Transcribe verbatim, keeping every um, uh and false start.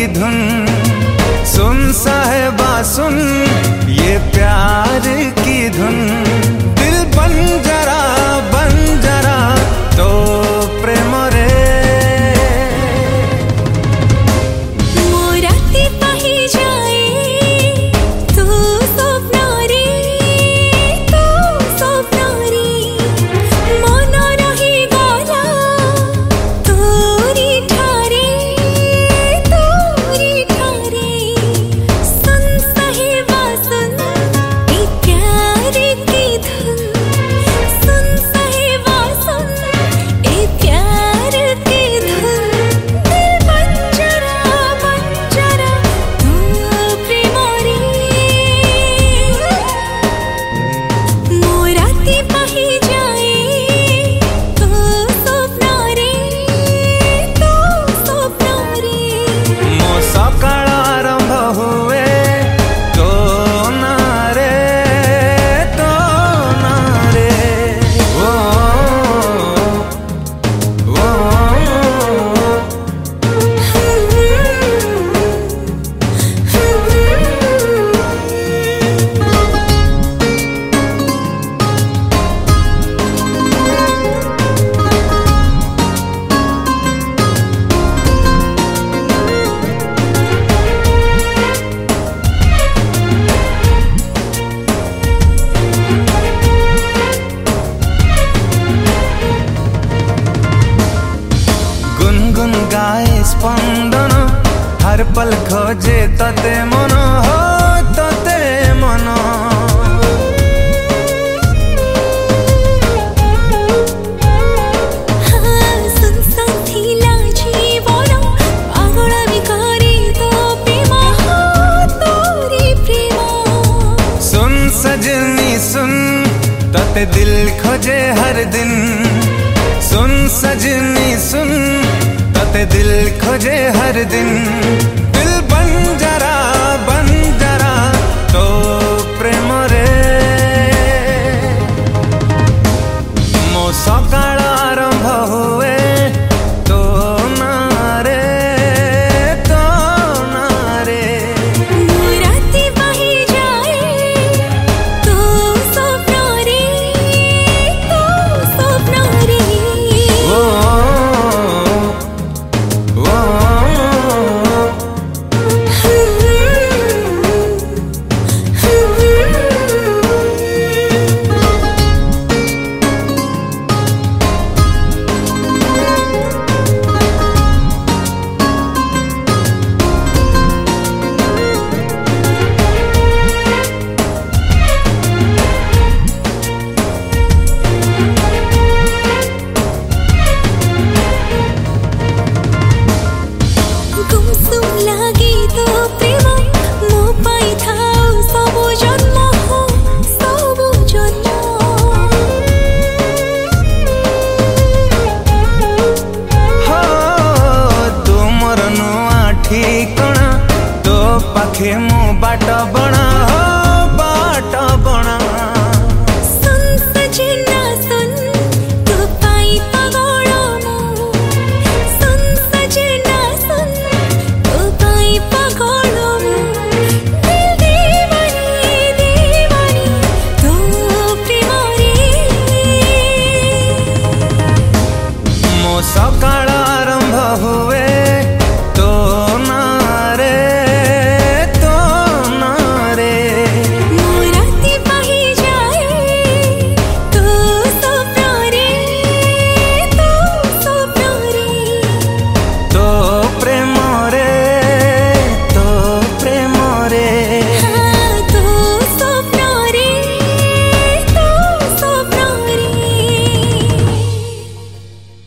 धुन। सुन साहिबा सुन ये प्यार की धुन। दिल बन जरा बन जरा तो प्रेम रे। मोराती पाही जाए तू स्वप्न रे तू स्वप्न रे। मन रही गला तोरी ठारे तोरी ठारे। सुन साहिबा सुन ये प्यार की धुन। सुन साहिबा सुन ये प्यार की धुन। दिल बन जरा बन जरा तू प्रेम रे। मोराती पाही जाए तू स्वप्न रे तू स्वप्न रे। मो सकाळ आरंभ हुए तो ना रे तो ना रे। ओ ओ गुनगुन गाए स्पंदन हर पल खोजे तते मन हो तते मन। सुन साथिला जीवन पागल भी करे तो प्रेम हो तोरी प्रेम। सुन सजनी सुन तते दिल खोजे हर दिन। सुन सजनी सुन तते दिल खोजे हर दिन। दिल बन जरा बन जरा तो